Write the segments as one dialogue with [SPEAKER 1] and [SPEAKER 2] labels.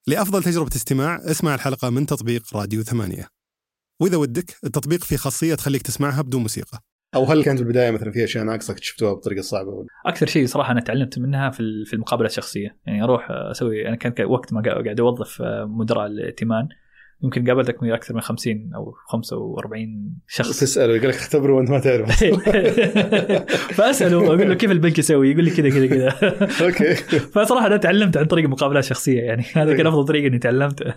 [SPEAKER 1] لأفضل تجربة استماع اسمع الحلقة من تطبيق راديو 8. وإذا ودك التطبيق فيه خاصية تخليك تسمعها بدون موسيقى.
[SPEAKER 2] أو هل كانت البداية مثلا في أشياء ناقصة شفتوها بطريقة صعبة؟
[SPEAKER 3] أكثر شيء صراحة أنا تعلمت منها في المقابلة الشخصية. يعني أروح أسوي، أنا كان وقت ما قاعد أوظف مدراء الائتمان يمكن قابلتك من أكثر من 50 أو 45 شخص.
[SPEAKER 2] تسأله يقول لك اختبره وأنت ما تعرف.
[SPEAKER 3] فأسأله أقول له كيف البنك يسوي، يقول لي كذا.
[SPEAKER 2] أوكي.
[SPEAKER 3] فصراحة أنا تعلمت عن طريق مقابلات شخصية، يعني هذا كان أفضل طريقة إني تعلمت.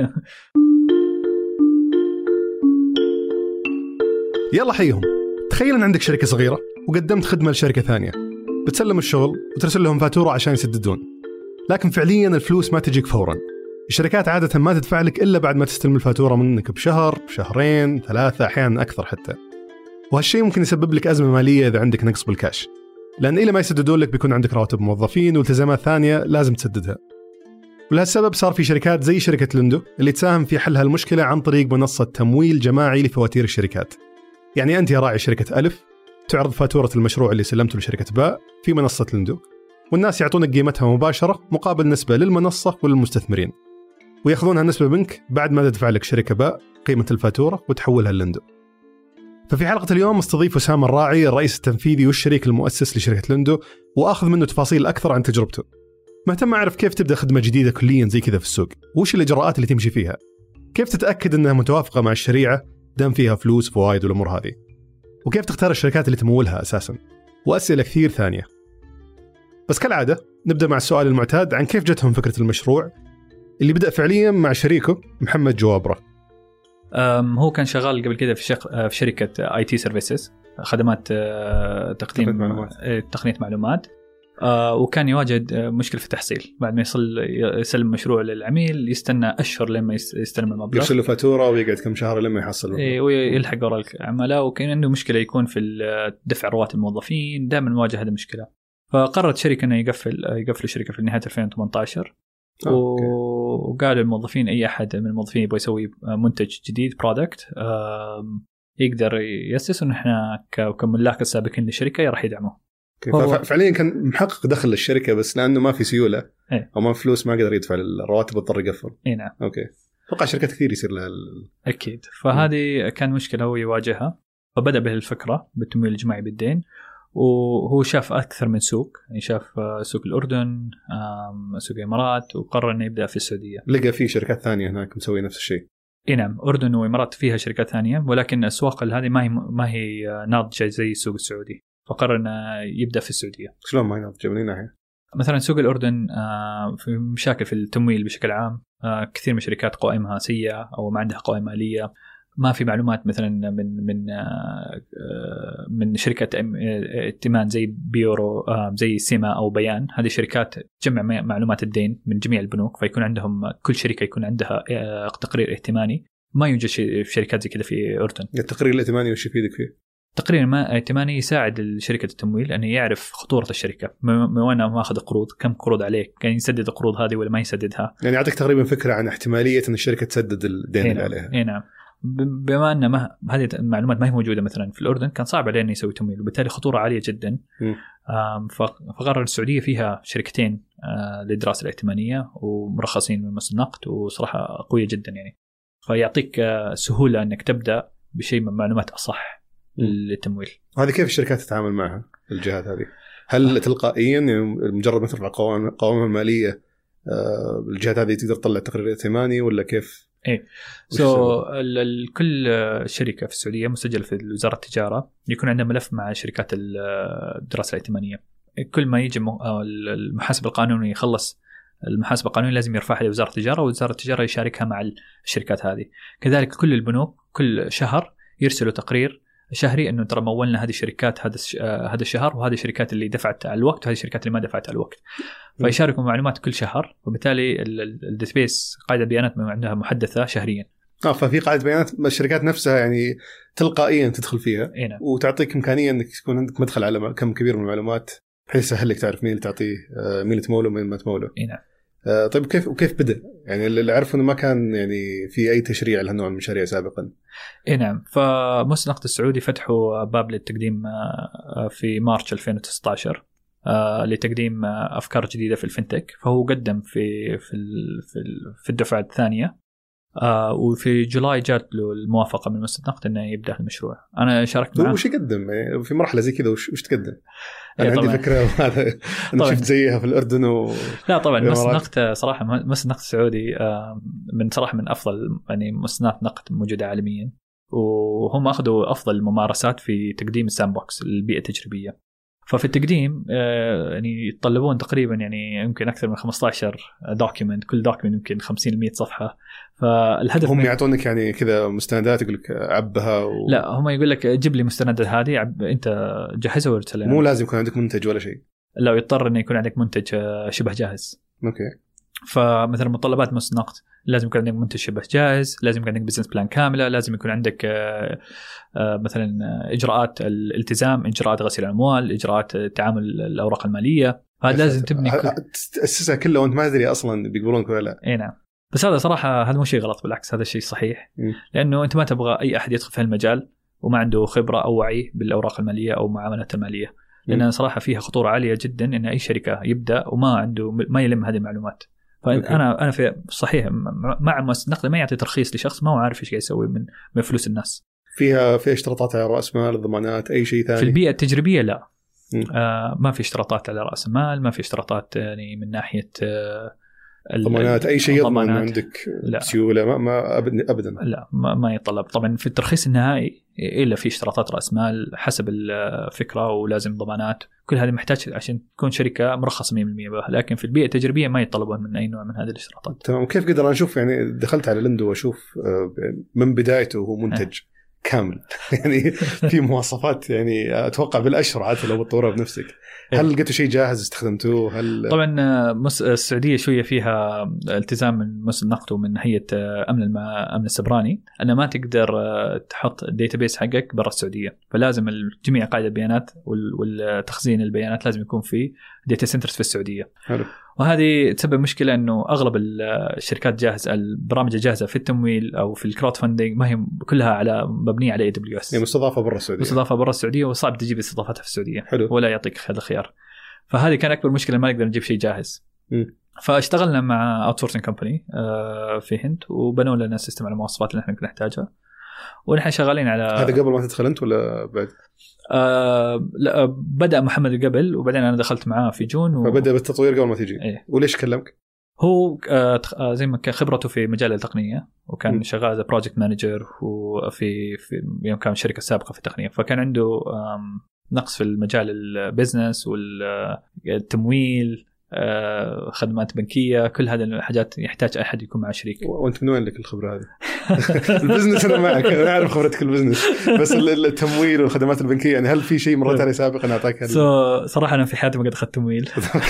[SPEAKER 1] يلا حيهم. تخيل أن عندك شركة صغيرة وقدمت خدمة لشركة ثانية، بتسلم الشغل وترسل لهم فاتورة عشان يسددون، لكن فعليا الفلوس ما تجيك فورا. الشركات عادة ما تدفع لك إلا بعد ما تستلم الفاتورة منك بشهر، شهرين، 3، أحيانا أكثر حتى. وهالشيء ممكن يسبب لك أزمة مالية إذا عندك نقص بالكاش، لأن إلا ما يسددون لك بيكون عندك رواتب موظفين والتزامات ثانية لازم تسددها. ولهالسبب صار في شركات زي شركة لندو اللي تساهم في حل هالمشكلة عن طريق منصة تمويل جماعي لفواتير الشركات. يعني أنت يا راعي شركة ألف تعرض فاتورة المشروع اللي سلمته لشركة باء في منصة لندو، والناس يعطونك قيمتها مباشرة مقابل نسبة للمنصة وللمستثمرين، ويأخذونها نسبة منك بعد ما تدفع لك شركة باء قيمة الفاتورة وتحولها للندو. ففي حلقة اليوم استضيف أسامة الراعي الرئيس التنفيذي والشريك المؤسس لشركة لندو، وأخذ منه تفاصيل أكثر عن تجربته. مهتم أعرف كيف تبدأ خدمة جديدة كليا زي كذا في السوق، وش الإجراءات اللي تمشي فيها، كيف تتأكد أنها متوافقة مع الشريعة دام فيها فلوس فوائد والأمور هذه، وكيف تختار الشركات اللي تمولها أساسا، وأسئلة كثير ثانية. بس كالعادة نبدأ مع السؤال المعتاد عن كيف جتهم فكرة المشروع اللي بدأ فعليا مع شريكه محمد جوابرة.
[SPEAKER 3] هو كان شغال قبل كده في شركة IT Services، خدمات تقديم تقنية معلومات، وكان يواجه مشكلة في التحصيل. بعد ما يسلم مشروع للعميل يستنى أشهر لما يستلم المبلغ،
[SPEAKER 2] يرسل له فاتورة ويقعد كم شهر لما يحصل
[SPEAKER 3] ويلحق وراء العملاء. وكان عنده مشكلة يكون في دفع رواتب الموظفين، دائما نواجه هذه المشكلة. فقررت شركة أنه يقفل الشركة في نهاية 2018. وقالوا الموظفين أي أحد من الموظفين يبغى يسوي منتج جديد برودكت يقدر يأسس، إن إحنا كملاك السابقين للشركة راح يدعمه.
[SPEAKER 2] فعليا كان محقق دخل للشركة، بس لأنه ما في سيولة أو ما في فلوس ما قدر يدفع الرواتب اضطر يقفل.
[SPEAKER 3] نعم.
[SPEAKER 2] أوكي. أتوقع شركات كثير يصير لها
[SPEAKER 3] أكيد. فهذه كان مشكلة هو يواجهها، فبدأ به الفكرة بالتمويل الجماعي بالدين. وهو شاف أكثر من سوق، يعني شاف سوق الأردن، سوق الإمارات، وقرر إنه يبدأ في السعودية.
[SPEAKER 2] لقى في شركات ثانية هناك مسوي نفس الشيء.
[SPEAKER 3] نعم، أردن وإمارات فيها شركات ثانية، ولكن الأسواق هذه ما هي ناضجة زي السوق السعودي، فقرر إنه يبدأ في السعودية.
[SPEAKER 2] شلون ما هي ناضجة من ناحية؟
[SPEAKER 3] مثلا سوق الأردن في مشاكل في التمويل بشكل عام، كثير من الشركات قوائمها سيئة أو ما عندها قوائم مالية، ما في معلومات مثلا من شركة ائتمان زي بيورو، زي سيما أو بيان. هذه شركات تجمع معلومات الدين من جميع البنوك، فيكون عندهم كل شركة يكون عندها تقرير ائتماني. ما يوجد في شركات زي كذا في الأردن.
[SPEAKER 2] التقرير الائتماني وش يفيدك فيه؟
[SPEAKER 3] تقرير ائتماني يساعد شركة التمويل أن يعرف خطورة الشركة، من وين ما أخذ قروض، كم قروض عليه، كان يسدد القروض هذه ولا ما يسددها.
[SPEAKER 2] يعني يعطيك تقريبا فكرة عن احتمالية أن الشركة تسدد الدين اللي عليها.
[SPEAKER 3] نعم. بما أن هذه المعلومات ما هي موجودة مثلا في الأردن، كان صعب عليه أن يسوي تمويل، وبالتالي خطورة عالية جدا. فقرر السعودية فيها شركتين للدراسة الائتمانية ومرخصين من مصر النقد، وصراحة قوية جدا يعني. فيعطيك سهولة أنك تبدأ بشيء من معلومات أصح للتمويل.
[SPEAKER 2] هذه كيف الشركات تتعامل معها الجهات هذه؟ هل تلقائيا يعني مجرد ما ترفع قوائمها المالية الجهات هذه تقدر تطلع تقرير ائتماني ولا كيف؟
[SPEAKER 3] ايه كل شركة في السعودية مسجلة في وزارة التجارة يكون عندها ملف مع شركات الدراسة الائتمانية. كل ما يجي المحاسب القانوني يخلص المحاسبة القانونية لازم يرفعها لوزارة التجارة، ووزارة التجارة يشاركها مع الشركات هذه. كذلك كل البنوك كل شهر يرسلوا تقرير شهري انه ترى مولنا هذه الشركات هذا الشهر، وهذه الشركات اللي دفعت على الوقت، وهذه الشركات اللي ما دفعت على الوقت. فيشاركوا معلومات كل شهر، وبالتالي الداتابيس قاعدة بيانات عندها محدثة شهريا.
[SPEAKER 2] ففي قاعدة بيانات الشركات نفسها يعني تلقائيا تدخل فيها وتعطيك إمكانية انك يكون عندك مدخل على كم كبير من المعلومات بحيث يسهل لك تعرف مين اللي تعطيه، مين اللي تموله ومين ما تموله.
[SPEAKER 3] نعم.
[SPEAKER 2] طيب كيف بدأ؟ يعني اللي أعرفه إنه ما كان يعني في أي تشريع لهالنوع من المشاريع سابقا.
[SPEAKER 3] نعم. فمصر النقد السعودي فتحوا باب للتقديم في مارس 2019، لتقديم أفكار جديدة في الفنتك. فهو قدم في الدفعة الثانية، وفي جولاي جات له الموافقة من مؤسسة نقد إنه يبدأ المشروع. أنا شاركت معه.
[SPEAKER 2] وش يقدم في مرحلة زي كذا؟ وش تقدم؟ أنا عندي فكرة هذا أنا شفت زيها في الأردن
[SPEAKER 3] لا طبعا مؤسسة نقد صراحة، مؤسسة نقد السعودي من أفضل يعني مؤسسات نقد موجودة عالميا، وهم أخذوا أفضل الممارسات في تقديم الساند بوكس، البيئة التجريبية. ففي التقديم يعني يتطلبون تقريبا يعني يمكن أكثر من 15 دوكيمنت، كل دوكيمنت يمكن 50-100 صفحة. فالهدف
[SPEAKER 2] هم يعطونك يعني كذا مستندات، يقول لك عبها
[SPEAKER 3] لا، هم يقول لك جيب لي مستندات هذه، أنت جهزها وارسلها.
[SPEAKER 2] مو لازم يكون عندك منتج ولا شيء.
[SPEAKER 3] لا، يضطر إنه يكون عندك منتج شبه جاهز.
[SPEAKER 2] أوكي.
[SPEAKER 3] فمثلا متطلبات مؤسسة نقد لازم يكون عندك منتج شبه جاهز، لازم يكون عندك بزنس بلان كاملة، لازم يكون عندك مثلا إجراءات الالتزام، إجراءات غسيل الأموال، إجراءات تعامل الأوراق المالية. هذا لازم تبني
[SPEAKER 2] تأسسها كلها وأنت ما أدري أصلا بيقبلونك ولا لا.
[SPEAKER 3] إيه نعم. بس هذا صراحة هذا مو شيء غلط، بالعكس هذا شيء صحيح. لأنه أنت ما تبغى أي أحد يدخل في المجال وما عنده خبرة أو وعي بالأوراق المالية أو معاملات المالية، لأن صراحة فيها خطورة عالية جدا إن أي شركة يبدأ وما عنده ما يلم هذه المعلومات. فأنا في صحيح مع مؤسسة نقد ما يعطي ترخيص لشخص ما هو عارف إيش قاعد يسوي من فلوس الناس.
[SPEAKER 2] فيها اشتراطات على رأس مال، ضمانات، أي شيء ثاني؟
[SPEAKER 3] في البيئة التجريبية لا. ما في اشتراطات على رأس المال، ما في اشتراطات يعني من ناحية
[SPEAKER 2] ضمانات، أي شيء يضمن عندك سيولة ما أبدا.
[SPEAKER 3] لا ما يطلب طبعا في الترخيص النهائي إلا في اشتراطات رأس مال حسب الفكرة، ولازم ضمانات، كل هذه محتاج عشان تكون شركة مرخصة 100% بها. لكن في البيئة التجريبية ما يطلبون من أي نوع من هذه الاشتراطات.
[SPEAKER 2] تمام. كيف قدر أنا أشوف يعني دخلت على لندو وأشوف من بدايته هو منتج كامل يعني في مواصفات يعني أتوقع بالأشهر عادة لو بتطورها بنفسك. هل لقيتوا شيء جاهز استخدمتوه؟
[SPEAKER 3] طبعا السعودية شوية فيها التزام من مؤسسة نقد ومن هيئة أمن السبراني أن ما تقدر تحط الداتابيس حقك برا السعودية، فلازم جميع قاعدة البيانات والتخزين البيانات لازم يكون في داتا سنترز في السعودية.
[SPEAKER 2] حلو.
[SPEAKER 3] وهذه تسبب مشكلة إنه أغلب الشركات جاهزة، البرامج الجاهزة في التمويل أو في الكراود فاندنج ما هي كلها مبنية على AWS،
[SPEAKER 2] يعني مستضافة برا السعودية.
[SPEAKER 3] مستضافة برا السعودية، وصعب تجيب استضافتها في السعودية.
[SPEAKER 2] حلو.
[SPEAKER 3] ولا يعطيك هذا الخيار. فهذه كان أكبر مشكلة، ما نقدر نجيب شيء جاهز. فاشتغلنا مع اوتسورسنج كومباني في هند، وبنوا لنا سيستم على المواصفات اللي احنا كنا نحتاجها، ونحن شغالين على
[SPEAKER 2] هذا. قبل ما تدخل انت ولا بعد؟
[SPEAKER 3] لا، بدأ محمد قبل، وبعدين انا دخلت معاه في جون
[SPEAKER 2] فبدأ بالتطوير قبل ما تيجي.
[SPEAKER 3] إيه.
[SPEAKER 2] وليش كلمك؟
[SPEAKER 3] هو زي ما كان خبرته في مجال التقنيه، وكان شغال زي بروجكت مانجر، وفي يوم كان شركه سابقه في التقنيه، فكان عنده نقص في المجال البزنس والتمويل، خدمات بنكيه، كل هذه الحاجات يحتاج احد يكون مع شريك.
[SPEAKER 2] وانت من وين لك الخبره هذه؟ البزنس انا معك، انا اعرف خبرتك البزنس، بس التمويل والخدمات البنكيه يعني هل في شيء مرت عليه سابقا اعطاك؟
[SPEAKER 3] صراحه انا في حياتي ما قد اخذت تمويل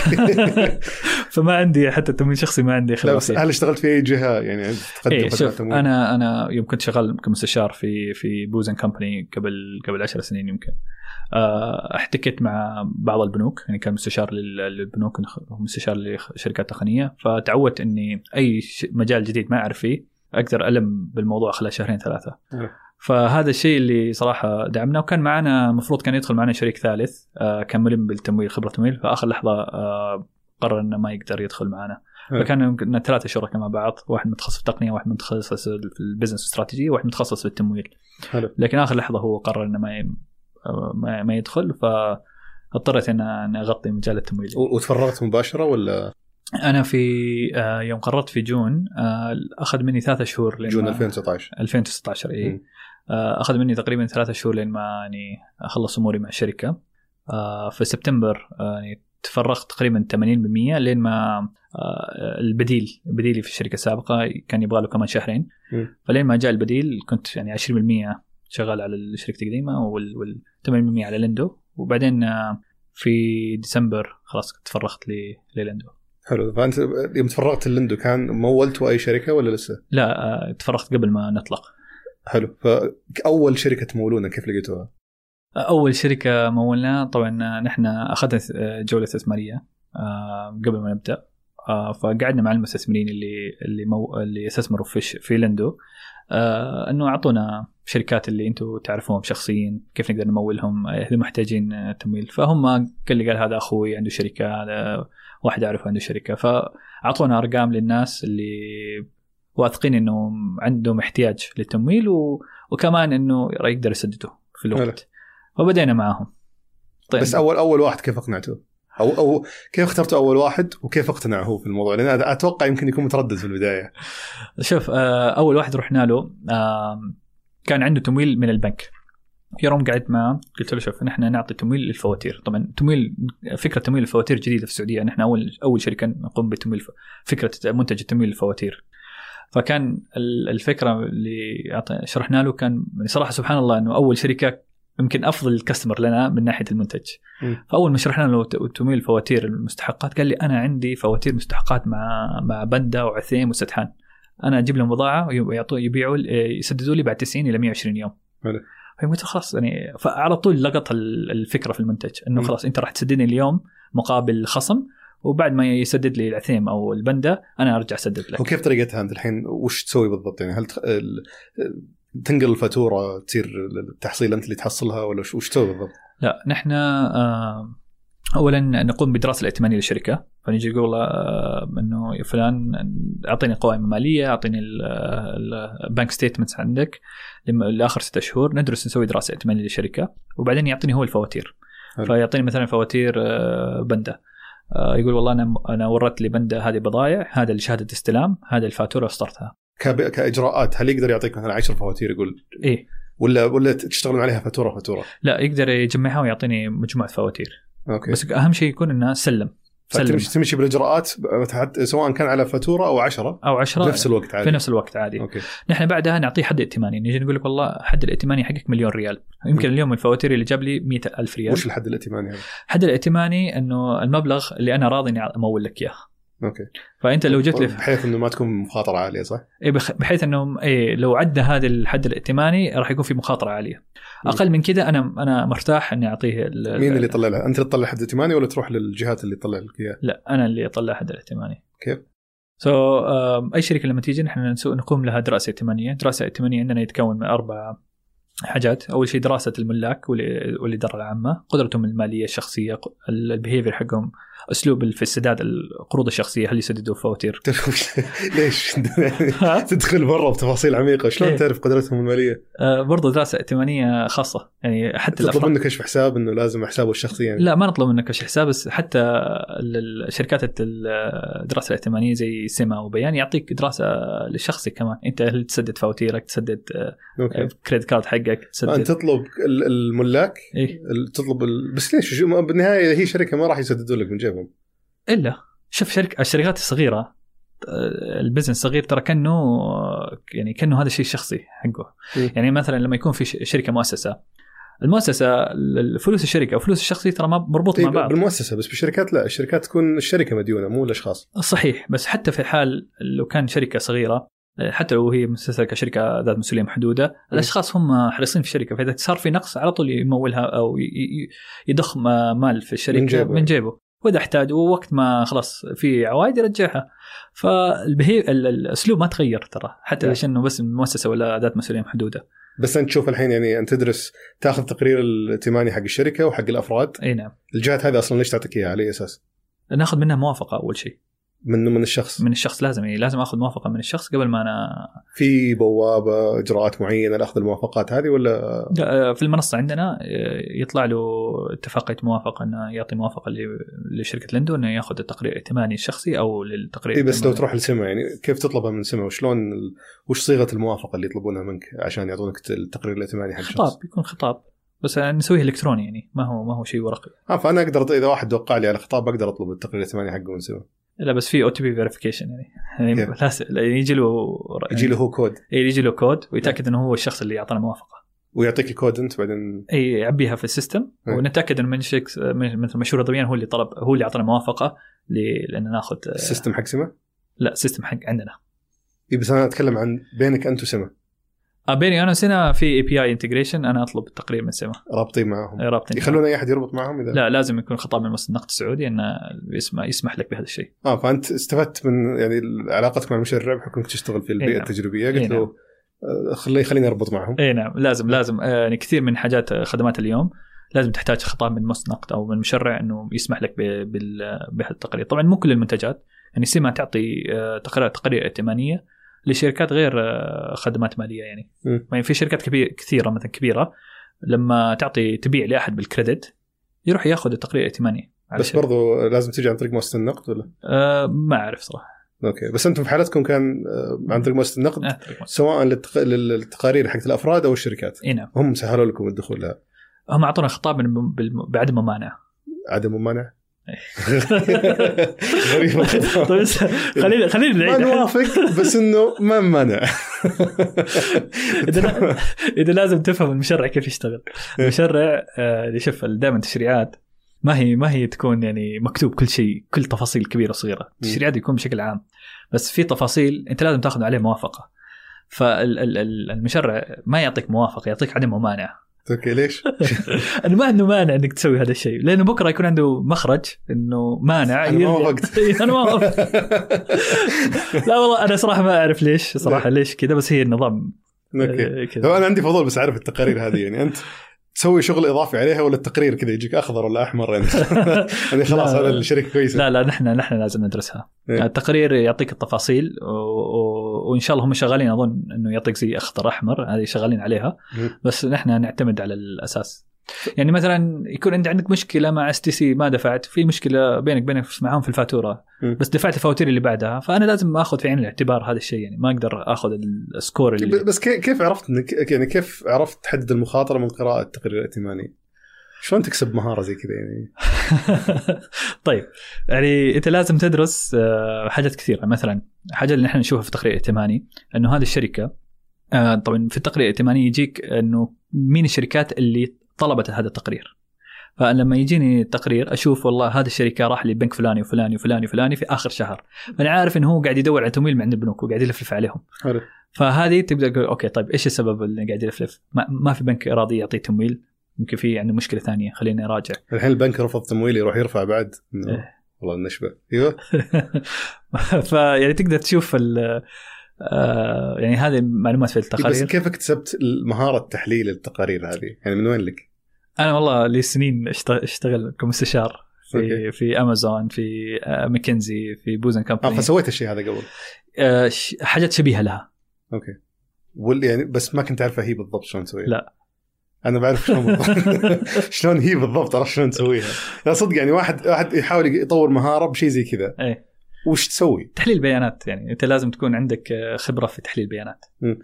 [SPEAKER 3] فما عندي حتى تمويل شخصي، ما عندي خبره.
[SPEAKER 2] هل اشتغلت في اي جهه يعني تقدم
[SPEAKER 3] خدمات تمويل؟ انا يوم كنت شغال كمستشار في بوزن كمباني قبل 10 سنين يمكن، احتكيت مع بعض البنوك، يعني كان مستشار للبنوك ومستشار لشركات تقنيه، فتعودت اني اي مجال جديد ما اعرف فيه اقدر الم بالموضوع خلال 2-3 شهور. فهذا الشيء اللي صراحه دعمنا. وكان معنا مفروض كان يدخل معنا شريك ثالث كان ملم بالتمويل، خبره تمويل، في اخر لحظه قرر انه ما يقدر يدخل معنا. فكان 3 شركاء مع بعض، واحد متخصص في التقنيه، واحد متخصص في البزنس استراتيجي، واحد متخصص في التمويل.
[SPEAKER 2] حلو.
[SPEAKER 3] لكن اخر لحظه هو قرر انه ما يدخل، فاضطريت ان اغطي مجال التمويل.
[SPEAKER 2] وتفرغت مباشره ولا؟
[SPEAKER 3] انا في يوم قررت في جون، اخذ مني 3 شهور
[SPEAKER 2] جون 2019
[SPEAKER 3] اي اخذ مني تقريبا 3 شهور لين ما يعني اخلص اموري مع الشركه. في سبتمبر يعني تفرغت تقريبا 80% لين ما بديلي في الشركه السابقه كان يبغى له كمان 2 شهر. فلين ما جاء البديل كنت يعني 20% شغال على الشركه القديمه، وال 80% على لندو. وبعدين في ديسمبر خلاص تفرغت للندو.
[SPEAKER 2] حلو. فأنت يوم تفرغت اللندو كان مولتوا أي شركة ولا لسه؟
[SPEAKER 3] لا، تفرغت قبل ما نطلق.
[SPEAKER 2] حلو. فأول شركة تمولونا كيف لقيتوها؟
[SPEAKER 3] أول شركة مولنا طبعا نحن أخذنا جولة استثمارية قبل ما نبدأ. فقعدنا مع المستثمرين اللي استثمروا في لندو، انه اعطونا شركات اللي انتم تعرفوهم شخصيا كيف نقدر نمولهم اذا محتاجين تمويل. فهم قال هذا اخوي عنده شركه، هذا واحد اعرفه عنده شركه، فاعطونا ارقام للناس اللي واثقين انه عندهم احتياج للتمويل وكمان انه يقدر يسددوا في الوقت. فبدينا معاهم.
[SPEAKER 2] طيب بس اول واحد كيف اقنعته او كيف اخترتوا اول واحد وكيف اقتنع هو في الموضوع؟ لان انا اتوقع يمكن يكون متردد في البدايه.
[SPEAKER 3] شوف اول واحد رحنا له كان عنده تمويل من البنك. في يوم قعدت معه قلت له شوف نحن نعطي تمويل للفواتير. طبعا فكره تمويل الفواتير جديده في السعوديه، نحن اول شركه نقوم بتمويل فكره منتج التمويل للفواتير. فكان الفكره اللي شرحنا له كان صراحه سبحان الله انه اول شركه يمكن افضل الكاستمر لنا من ناحيه المنتج. فاول ما شرحنا له تمويل الفواتير المستحقات قال لي انا عندي فواتير مستحقات مع بندا وعثيم وستحان، انا اجيب لهم بضاعه يبيعوا يسددوا لي بعد 90 الى 120 يوم. فقلت خلاص يعني، فعلى طول لقط الفكره في المنتج انه خلاص انت راح تسددني اليوم مقابل خصم، وبعد ما يسدد لي العثيم او البندا انا ارجع اسدد لك.
[SPEAKER 2] وكيف طريقتها انت الحين؟ وش تسوي بالضبط يعني؟ هل تنقل الفاتوره تصير التحصيل انت اللي تحصلها ولا وش تسوي بالضبط؟
[SPEAKER 3] لا نحن اولا نقوم بدراسه الائتمانيه للشركه. فنيجي نقول انه يا فلان اعطيني قوائم ماليه، اعطيني البنك ستيتمنتس عندك لاخر 6 شهور، ندرس نسوي دراسه ائتمانيه للشركه، وبعدين يعطيني هو الفواتير. فيعطيني مثلا فواتير بندا، يقول والله انا ورت لي بندا هذه بضائع، هذا لشهاده استلام، هذا الفاتوره وصرتها.
[SPEAKER 2] كاجراءات هل يقدر يعطيك مثلا 10 فواتير يقول
[SPEAKER 3] ايه
[SPEAKER 2] ولا تشتغلون عليها فاتوره؟
[SPEAKER 3] لا يقدر يجمعها ويعطيني مجموعه فواتير.
[SPEAKER 2] أوكي.
[SPEAKER 3] بس اهم شيء يكون انه
[SPEAKER 2] تمشي بالاجراءات سواء كان على فاتوره او 10 في نفس الوقت عادي.
[SPEAKER 3] أوكي. نحن بعدها نعطيه حد ائتماني، نيجي نقول لك والله حد الائتماني حقك $1,000,000 ريال. يمكن اليوم الفواتير اللي جاب لي 100,000 ريال.
[SPEAKER 2] وش الحد الائتماني هذا؟
[SPEAKER 3] حد الائتماني انه المبلغ اللي انا راضي اني امول لك اياه.
[SPEAKER 2] اوكي.
[SPEAKER 3] فانت لو جيت لي
[SPEAKER 2] بحيث انه ما تكون مخاطره عاليه، صح؟
[SPEAKER 3] اي بحيث انه لو عدى هذا الحد الائتماني راح يكون في مخاطره عاليه. اقل من كذا انا مرتاح اني اعطيه.
[SPEAKER 2] مين اللي يطلع له؟ انت اللي تطلع حد ائتماني ولا تروح للجهات اللي تطلع لك اياه؟
[SPEAKER 3] لا انا اللي اطلع حد الائتماني.
[SPEAKER 2] كيف؟
[SPEAKER 3] اي شركه لما تيجي نحن نقوم لها دراسه ائتمانيه. دراسه ائتمانيه عندنا يتكون من 4 حاجات. اول شيء دراسه الملاك والاداره العامه، قدرتهم الماليه الشخصيه، البيهيفير حقهم، اسلوب في السداد القروض الشخصيه، هل يسددوا فواتير.
[SPEAKER 2] ليش تدخل مره بتفاصيل عميقه؟ شلون تعرف قدرتهم الماليه؟
[SPEAKER 3] برضو دراسه ائتمانيه خاصه يعني. حتى
[SPEAKER 2] تطلب منك كشف حساب انه لازم حسابه الشخصي يعني؟
[SPEAKER 3] لا ما نطلب منك كشف حساب، بس حتى الشركات الدراسه الائتمانيه زي سما وبيان يعطيك دراسه للشخص كمان. انت هل تسدد فواتيرك، تسدد كريدت كارد حقك، تسدد.
[SPEAKER 2] انت تطلب الملاك
[SPEAKER 3] إيه؟
[SPEAKER 2] تطلب بس ليش؟ بالنهايه هي شركه ما راح يسددوا لك من جيبهم
[SPEAKER 3] الا. شوف الشركات الصغيره، البزنس صغير ترى كانه هذا الشيء الشخصي حقه. يعني مثلا لما يكون في شركه مؤسسه، المؤسسه فلوس الشركه وفلوس الشخصي ترى ما مربوط مع بعض.
[SPEAKER 2] بالمؤسسه بس بالشركات لا، الشركات تكون الشركه مديونه مو الاشخاص.
[SPEAKER 3] صحيح، بس حتى في الحال لو كان شركه صغيره، حتى لو هي مؤسسه كشركه ذات مسؤوليه محدوده، الاشخاص هم حريصين في الشركه، فاذا صار في نقص على طول يمولها او يضخ مال في الشركه من جيبه، واذا احتاج ووقت ما خلاص في عوائد يرجعها. الاسلوب ما تغير ترى، حتى عشان بس مؤسسه ولا ذات مسؤوليه محدوده.
[SPEAKER 2] بس انت تشوف الحين يعني انت تدرس، تاخذ تقرير الائتماني حق الشركه وحق الافراد.
[SPEAKER 3] اي نعم.
[SPEAKER 2] الجهات هذه اصلا ليش تعطيك اياها؟ على اي اساس؟
[SPEAKER 3] ناخذ منها موافقه اول شيء.
[SPEAKER 2] من الشخص
[SPEAKER 3] لازم اخذ موافقه من الشخص قبل ما انا. في
[SPEAKER 2] بوابه اجراءات معينه لاخذ الموافقات هذه ولا؟
[SPEAKER 3] في المنصه عندنا يطلع له اتفاقيه موافقه انه يعطي موافقه لشركه لندو انه ياخذ التقرير الائتماني الشخصي او للتقرير.
[SPEAKER 2] بس لو تروح لسما يعني كيف تطلبها من سما؟ وشلون وش صيغه الموافقه اللي يطلبونها منك عشان يعطونك التقرير الائتماني حق الشخص؟
[SPEAKER 3] خطاب، يكون خطاب بس نسويه الكتروني يعني، ما هو شيء ورقي.
[SPEAKER 2] فانا اقدر اذا واحد وقع لي على خطاب اقدر اطلب التقرير الائتماني حقه من سما.
[SPEAKER 3] لا بس في OTP verification يعني يجي له
[SPEAKER 2] هو كود.
[SPEAKER 3] يجي له كود ويتاكد انه هو الشخص اللي يعطينا موافقه،
[SPEAKER 2] ويعطيك الكود انت بعدين
[SPEAKER 3] يعبيها في السيستم، ونتاكد انه مثل مشهور ضبيان هو اللي اعطانا موافقه لان ناخذ
[SPEAKER 2] السيستم حق سما.
[SPEAKER 3] لا السيستم حق عندنا.
[SPEAKER 2] بس انا اتكلم عن بينك انت وسما.
[SPEAKER 3] بيني انا وسنا في اي بي اي انتجريشن، انا اطلب التقرير من سما
[SPEAKER 2] رابطين معهم،
[SPEAKER 3] رابطين
[SPEAKER 2] يخلون اي احد يربط معهم اذا
[SPEAKER 3] لا لازم يكون خطاب من مصلحة النقد السعودي انه يسمح لك بهذا الشيء.
[SPEAKER 2] فانت استفدت من يعني علاقتك مع المشرع بحكم تشتغل في البيئه التجريبيه، قلت له خليني اربط معهم.
[SPEAKER 3] اي نعم لازم يعني كثير من حاجات خدمات اليوم لازم تحتاج خطاب من مصلحة النقد او من مشرع انه يسمح لك بهذا التقرير. طبعا مو كل المنتجات، يعني سما تعطي تقارير ائتمانيه لشركات غير خدمات ماليه يعني. يعني في شركات كثيره مثلا كبيره لما تبيع لاحد بالكريدت يروح ياخذ التقرير الائتماني.
[SPEAKER 2] بس برضو لازم تيجي عن طريق مؤسسه النقد ولا؟
[SPEAKER 3] ما اعرف صراحه.
[SPEAKER 2] اوكي، بس انتم في حالتكم كان عن طريق مؤسسه النقد سواء للتقارير حقت الافراد او الشركات.
[SPEAKER 3] نعم.
[SPEAKER 2] هم سهلوا لكم الدخول لها.
[SPEAKER 3] هم اعطونا خطاب بعدم ممانعه.
[SPEAKER 2] عدم ممانعه.
[SPEAKER 3] طيب خلينا
[SPEAKER 2] ما نوافق بس انه ما منع.
[SPEAKER 3] اذا لازم تفهم المشرع كيف يشتغل. المشرع اللي شوف دائما التشريعات ما هي تكون يعني مكتوب كل شيء، كل تفاصيل كبيره وصغيره. التشريعات يكون بشكل عام، بس في تفاصيل انت لازم تاخذ عليه موافقه. فالمشرع ما يعطيك موافقه، يعطيك عدم ممانعه.
[SPEAKER 2] اوكي ليش؟
[SPEAKER 3] انا ما عنده مانع انك تسوي هذا الشيء، لانه بكره يكون عنده مخرج انه مانع.
[SPEAKER 2] انا ما وافقت.
[SPEAKER 3] انا ما وافقت. لا والله انا صراحه ما اعرف ليش صراحه ليش كذا، بس هي النظام.
[SPEAKER 2] اوكي انا عندي فضول بس اعرف التقارير هذه يعني انت تسوي شغل اضافي عليها ولا التقرير كذا يجيك اخضر ولا احمر يعني؟ يعني خلاص هذا الشركه كويسه.
[SPEAKER 3] لا نحن لازم ندرسها. التقرير يعطيك التفاصيل وان شاء الله هم شغالين، اظن انه يعطيك زي اخضر احمر، هذه شغالين عليها. بس نحن نعتمد على الاساس. يعني مثلا يكون عندك مشكله مع STC ما دفعت، في مشكله بينك معهم في الفاتوره بس دفعت الفواتير اللي بعدها، فانا لازم اخذ في عين الاعتبار هذا الشيء. يعني ما اقدر اخذ السكور اللي
[SPEAKER 2] بس كيف عرفت انك يعني كيف عرفت تحدد المخاطره من قراءه التقرير الائتماني؟ شلون تكسب مهاره زي كذا يعني؟
[SPEAKER 3] طيب يعني انت لازم تدرس حاجات كثيره. مثلا حاجه اللي نحن نشوفها في التقرير الائتماني انه هذه الشركه طبعا في التقرير الائتماني يجيك انه مين الشركات اللي طلبت هذا التقرير. فلما يجيني التقرير اشوف والله هذه الشركه راح لبنك فلاني وفلاني وفلاني وفلاني في اخر شهر، فانا عارف انه هو قاعد يدور على تمويل من عند البنوك وقاعد يلفلف عليهم. فهذه تبدا تقول اوكي طيب ايش السبب اللي قاعد يلفلف؟ ما في بنك راضي يعطي تمويل، يمكن في عنده مشكله ثانيه، خليني اراجع.
[SPEAKER 2] الحين البنك رفض تمويل يروح يرفع بعد والله النشبه. ايوه.
[SPEAKER 3] فيعني تقدر تشوف يعني هذه معلومات في التقارير.
[SPEAKER 2] بس كيف اكتسبت مهاره تحليل التقارير هذه؟ يعني من وين لك؟
[SPEAKER 3] انا والله لي سنين اشتغل كمستشار في امازون، في ماكنزي، في بوزن كمباني.
[SPEAKER 2] فسويت الشيء هذا قبل؟
[SPEAKER 3] حاجات شبيهه لها.
[SPEAKER 2] اوكي. يعني بس ما كنت عارفه هي بالضبط شلون تسويها.
[SPEAKER 3] لا
[SPEAKER 2] انا بعرف شلون بالضبط. شلون هي بالضبط، عرفت شلون تسويها. لا صدق يعني واحد يحاول يطور مهاره بشيء زي كذا.
[SPEAKER 3] ايه
[SPEAKER 2] وش تسوي؟
[SPEAKER 3] تحليل بيانات. يعني انت لازم تكون عندك خبره في تحليل بيانات.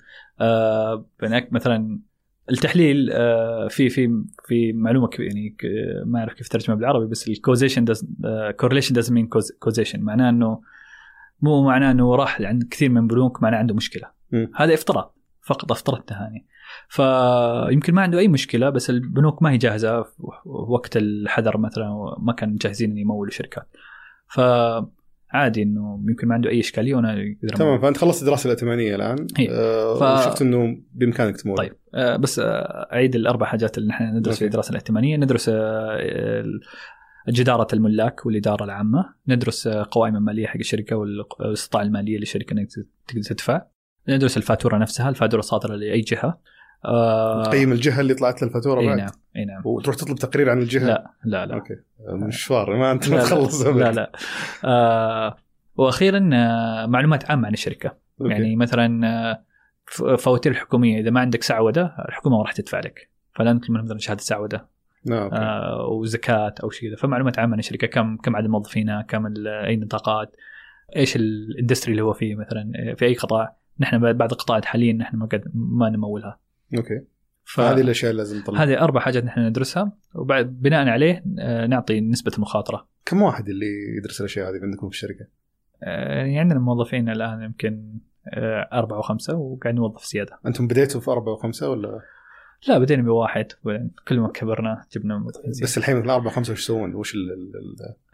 [SPEAKER 3] مثلا التحليل في معلومه يعني ما اعرف كيف ترجمها بالعربي، بس الكوزيشن correlation doesn't mean causation. معناه انه مو معناه انه راح عند كثير من بنوك معناه عنده مشكله. هذا افتراض فقط افترضتها يعني. فيمكن ما عنده اي مشكله بس البنوك ما هي جاهزه وقت الحذر مثلا، ما كانوا جاهزين ان يمولوا شركات. عادي انه يمكن ما عنده اي اشكاليه وانا اقدر.
[SPEAKER 2] تمام. فانت خلصت الدراسه الائتمانيه الان وشفت انه بامكانك تمول.
[SPEAKER 3] طيب بس اعيد الاربع حاجات اللي نحن ندرس في الدراسه الائتمانيه. ندرس جداره الملاك والاداره العامه، ندرس قوائم الماليه حق الشركه والاستطاعه الماليه للشركه انك تقدر تدفع، ندرس الفاتوره نفسها، الفاتوره الصادره لاي جهه،
[SPEAKER 2] تقيم الجهه اللي طلعت الفاتوره بعد.
[SPEAKER 3] اي نعم.
[SPEAKER 2] وتروح تطلب تقرير عن الجهه.
[SPEAKER 3] لا
[SPEAKER 2] اوكي مشوار ما انت تخلص.
[SPEAKER 3] لا واخيرا معلومات عامه عن الشركه. أوكي. يعني مثلا فواتير الحكوميه اذا ما عندك سعوده الحكومه راح تدفع لك، فلا نطلب منهم مثلا شهاده سعوده وزكاه او شيء كذا. فمعلومات عامه عن الشركه، كم عدد موظفينها، كم اي نطاقات، ايش الاندستري اللي هو فيه مثلا، في اي قطاع. نحن بعد القطاعات حاليا نحن ما نمولها.
[SPEAKER 2] اوكي. هذه الاشياء لازم نطلع.
[SPEAKER 3] هذه 4 حاجات نحن ندرسها وبعد بناء عليه نعطي نسبه المخاطره.
[SPEAKER 2] كم واحد اللي يدرس الاشياء هذه عندكم في الشركه؟
[SPEAKER 3] يعني عندنا موظفين الان يمكن 4 و5 وقاعد نوظف زياده.
[SPEAKER 2] انتم بديتوا في 4 و5 ولا؟
[SPEAKER 3] لا بدينا ب1 كل ما كبرنا جبنا موظفين زياده.
[SPEAKER 2] بس الحين 4 و5 وش يسوون؟ وش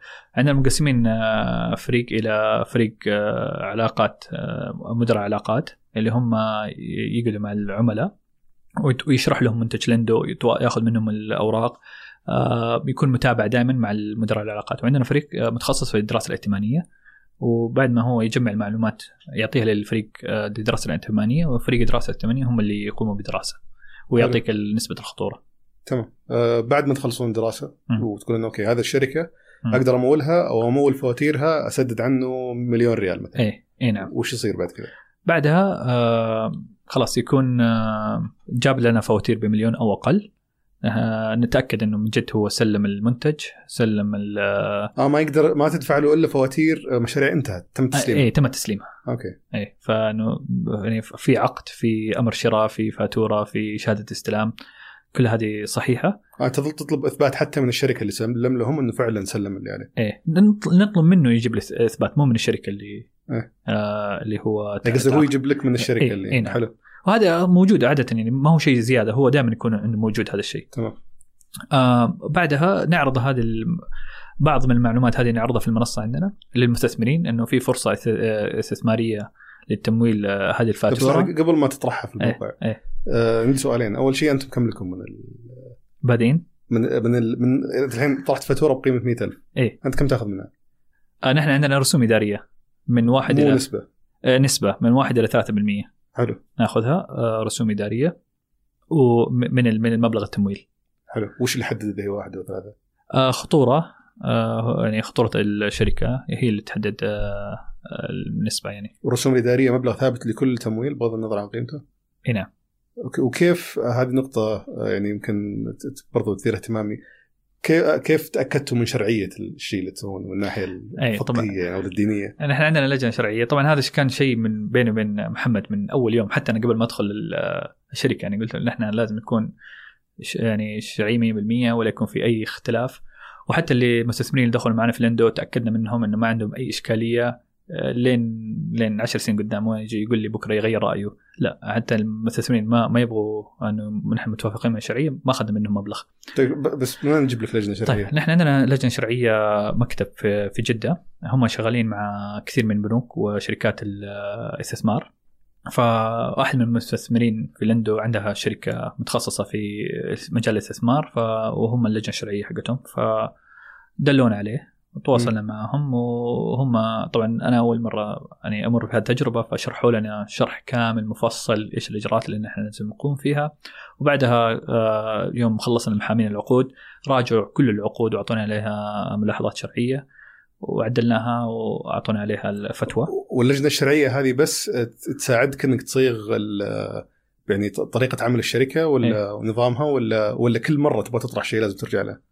[SPEAKER 3] عندنا مقسمين فريق الى فريق علاقات، مدراء علاقات اللي هم يقعدوا مع العملاء ويشرح لهم منتج لندو، ياخذ منهم الاوراق، بيكون متابع دائما مع المدراء العلاقات. وعندنا فريق متخصص في الدراسه الائتمانيه، وبعد ما هو يجمع المعلومات يعطيها للفريق الدراسه الائتمانيه، وفريق الدراسه الائتمانيه هم اللي يقوموا بدراسه ويعطيك نسبه الخطوره.
[SPEAKER 2] تمام. بعد ما تخلصون دراسه وتقول انه اوكي هذا الشركه اقدر امولها او امول فواتيرها، اسدد عنه مليون ريال مثلا.
[SPEAKER 3] اي نعم.
[SPEAKER 2] وش يصير بعد كذا؟
[SPEAKER 3] بعدها خلاص يكون جاب لنا فواتير بمليون او اقل، نتاكد انه من جد هو سلم المنتج، سلم
[SPEAKER 2] ما يقدر ما تدفع له الا فواتير مشاريع انتهت تم تسليمها.
[SPEAKER 3] تم تسليمها.
[SPEAKER 2] اوكي.
[SPEAKER 3] فانه يعني في عقد، في امر شراء، في فاتوره، في شهاده استلام، كل هذه صحيحه.
[SPEAKER 2] تظل تطلب اثبات حتى من الشركه اللي سلم لهم انه فعلا سلم اللي عليه.
[SPEAKER 3] نطلب منه يجيب لي اثبات، مو من الشركه اللي اللي هو
[SPEAKER 2] قصدي هو يجيب لك من الشركه اللي حلو.
[SPEAKER 3] وهذا موجود عاده، يعني ما هو شيء زياده، هو دائما يكون عنده موجود هذا الشيء.
[SPEAKER 2] تمام.
[SPEAKER 3] بعدها نعرض هذه بعض من المعلومات هذه نعرضها في المنصه عندنا للمستثمرين، انه في فرصه استثماريه للتمويل هذه الفاتوره.
[SPEAKER 2] قبل ما تطرحها في الموقع عندي سؤالين. اول شيء انتم كم لكم من
[SPEAKER 3] بادين
[SPEAKER 2] من الحين طرحت فاتوره بقيمه 100,000، انت كم تاخذ منها؟
[SPEAKER 3] نحن عندنا رسوم اداريه من 1 الى نسبه من 1 الى 3%.
[SPEAKER 2] حلو.
[SPEAKER 3] ناخذها رسوم اداريه ومن المبلغ التمويل.
[SPEAKER 2] حلو. وش اللي يحدد اذا هي 1 أو 3؟
[SPEAKER 3] خطوره، يعني خطوره الشركه هي اللي تحدد النسبه يعني.
[SPEAKER 2] والرسوم الاداريه مبلغ ثابت لكل تمويل بغض النظر عن قيمته؟
[SPEAKER 3] نعم.
[SPEAKER 2] وكيف هذه نقطه يعني يمكن برضو تثير اهتمامي، كيف تاكدتوا من شرعيه الشيء اللي تسوونه من الناحيه الفقهيه او الدينيه؟
[SPEAKER 3] احنا عندنا لجنه شرعيه طبعا. هذا كان شيء من بيني وبين محمد من اول يوم، حتى انا قبل ما ادخل الشركه يعني قلت نحن لازم نكون يعني شرعي 100% ولا يكون في اي اختلاف. وحتى اللي مستثمرين اللي دخلوا معنا في لندو تاكدنا منهم انه ما عندهم اي اشكاليه لين 10 سنين قدام، ويجي يقول لي بكره يغير رايه. لا، حتى المستثمرين ما يبغوا انه نحن متوافقين مع الشرعيه، ما اخذنا منهم مبلغ.
[SPEAKER 2] طيب بس ما نجيب لك لجنه شرعيه؟
[SPEAKER 3] طيب نحن عندنا لجنه شرعيه مكتب في جده، هم شغالين مع كثير من البنوك وشركات الاستثمار. فواحد من المستثمرين في لندو عندها شركه متخصصه في مجال الاستثمار، وهم اللجنه الشرعيه حقتهم، فدلونا عليه وتواصلنا معهم. وهم طبعا أنا أول مرة يعني أمر بهذه التجربة، فشرحوا لنا شرح كامل مفصل إيش الإجراءات اللي نحن لازم نقوم فيها. وبعدها يوم خلصنا المحامين العقود راجعوا كل العقود وأعطونا عليها ملاحظات شرعية وعدلناها وأعطونا عليها الفتوى.
[SPEAKER 2] واللجنة الشرعية هذه بس تساعدك إنك تصيغ يعني طريقة عمل الشركة ولا نظامها، ولا كل مرة تبغى تطرح شيء لازم ترجع له؟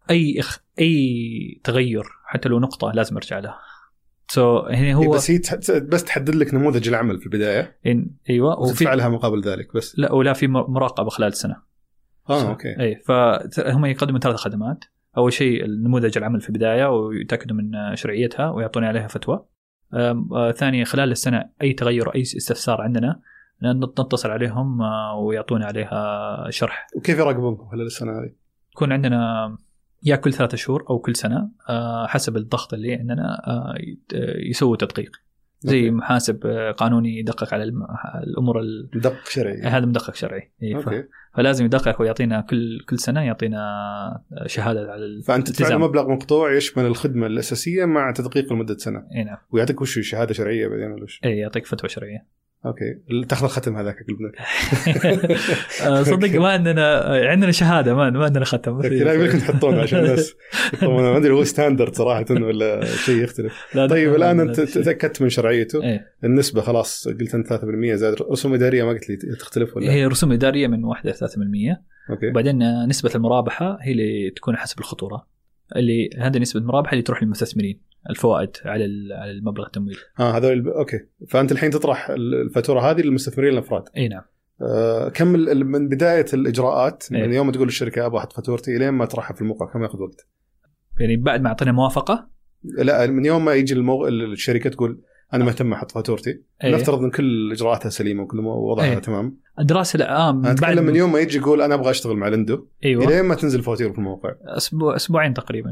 [SPEAKER 3] اي تغير حتى لو نقطه لازم ارجع لها. هنا هو
[SPEAKER 2] بس هي بس تحدد لك نموذج العمل في البدايه.
[SPEAKER 3] ايوه،
[SPEAKER 2] وتدفع لها مقابل ذلك بس.
[SPEAKER 3] لا، ولا في مراقبه خلال السنه.
[SPEAKER 2] اوكي.
[SPEAKER 3] فهم يقدمون 3 خدمات. اول شيء نموذج العمل في البدايه ويتاكدوا من شرعيتها ويعطوني عليها فتوى. ثاني، خلال السنه اي تغير اي استفسار عندنا نتصل عليهم ويعطونا عليها شرح.
[SPEAKER 2] وكيف يراقبونكم خلال السنه هذه؟
[SPEAKER 3] يكون عندنا يا كل 3 شهور أو كل سنة حسب الضغط اللي عندنا يسوي تدقيق زي محاسب قانوني يدقق على الأمور.
[SPEAKER 2] مدقق شرعي.
[SPEAKER 3] هذا مدقق شرعي. فلازم يدقق ويعطينا كل سنة يعطينا شهادة على
[SPEAKER 2] فأنت تدفع مبلغ مقطوع يشمل الخدمة الأساسية مع تدقيق لمدة سنة.
[SPEAKER 3] نعم.
[SPEAKER 2] ويعطيك وش شهادة شرعية بعدين ولا وش؟
[SPEAKER 3] يعطيك فتوى شرعية.
[SPEAKER 2] اوكي. تاخذ الختم هذاك قلبنا.
[SPEAKER 3] صدق ما عندنا شهاده، ما عندنا ختم.
[SPEAKER 2] لا يمكن تحطونه عشان الناس طبعا ما ادري هو ستاندرد صراحه ولا شيء يختلف. طيب الان انت تاكدت من شرعيته. النسبه خلاص قلت انت 3% زائد رسوم اداريه، ما قلت لي تختلف ولا؟
[SPEAKER 3] هي رسوم اداريه من 1 إلى 3%.
[SPEAKER 2] اوكي.
[SPEAKER 3] وبعدين نسبه المرابحه هي اللي تكون حسب الخطوره، اللي هذه نسبه المرابحه اللي تروح للمستثمرين، الفوائد على المبلغ التمويل.
[SPEAKER 2] هذول اوكي. فانت الحين تطرح الفاتوره هذه للمستثمرين الافراد.
[SPEAKER 3] اي نعم.
[SPEAKER 2] كم من بدايه الاجراءات من يوم تقول للشركه ابغى احط فاتورتي لين ما اطرحها في الموقع كم ياخذ وقت؟
[SPEAKER 3] يعني بعد ما اعطينا موافقه؟
[SPEAKER 2] لا، من يوم ما يجي الشركه تقول انا مهتم احط فاتورتي. نفترض ان كل اجراءاتها سليمه وكل وضعها تمام.
[SPEAKER 3] الدراسه
[SPEAKER 2] بعد من يوم ما يجي يقول انا ابغى اشتغل مع لندو.
[SPEAKER 3] أيوة.
[SPEAKER 2] لين ما تنزل فواتير في الموقع
[SPEAKER 3] اسبوعين تقريبا.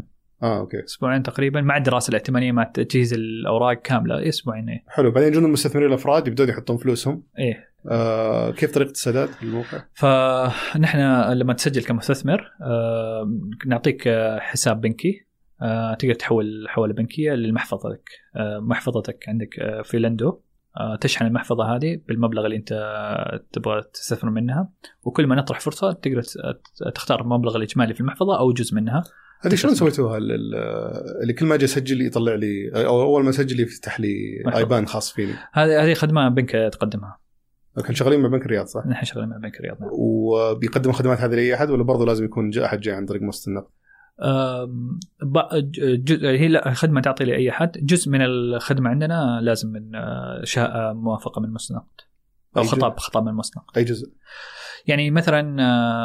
[SPEAKER 2] اوكي.
[SPEAKER 3] اسبوعين تقريبا مع الدراسه الائتمانيه مع تجهيز الاوراق كامله اسبوعين.
[SPEAKER 2] حلو. بعدين يجون المستثمرين الافراد يبدون يحطون فلوسهم.
[SPEAKER 3] ايه.
[SPEAKER 2] كيف طريقه السداد في الموقع؟
[SPEAKER 3] فنحن لما تسجل كمستثمر نعطيك حساب بنكي، تقدر تحول حوالة بنكيه لمحفظتك. محفظتك عندك في لندو، تشحن المحفظة هذه بالمبلغ اللي أنت تبغى تستثمر منها، وكل ما نطرح فرصة تقدر تختار المبلغ الإجمالي في المحفظة أو جزء منها.
[SPEAKER 2] هذه شلون سويتوها؟ اللي كل ما أجي أسجل يطلع لي، أو أول ما أسجل يفتح لي آيبان خاص فيني.
[SPEAKER 3] هذه خدمة بنك تقدمها.
[SPEAKER 2] كان شغالين مع بنك الرياض صح؟
[SPEAKER 3] نحن شغالين مع بنك الرياض. نعم.
[SPEAKER 2] وبيقدم خدمات هذه لأي أحد ولا برضو لازم يكون أحد جاي عن طريق مؤسسة النقد؟
[SPEAKER 3] هي لا خدمة تعطي لأي أحد. جزء من الخدمة عندنا لازم من موافقة من مصنع أو خطاب من مصنع.
[SPEAKER 2] أي جزء؟
[SPEAKER 3] يعني مثلا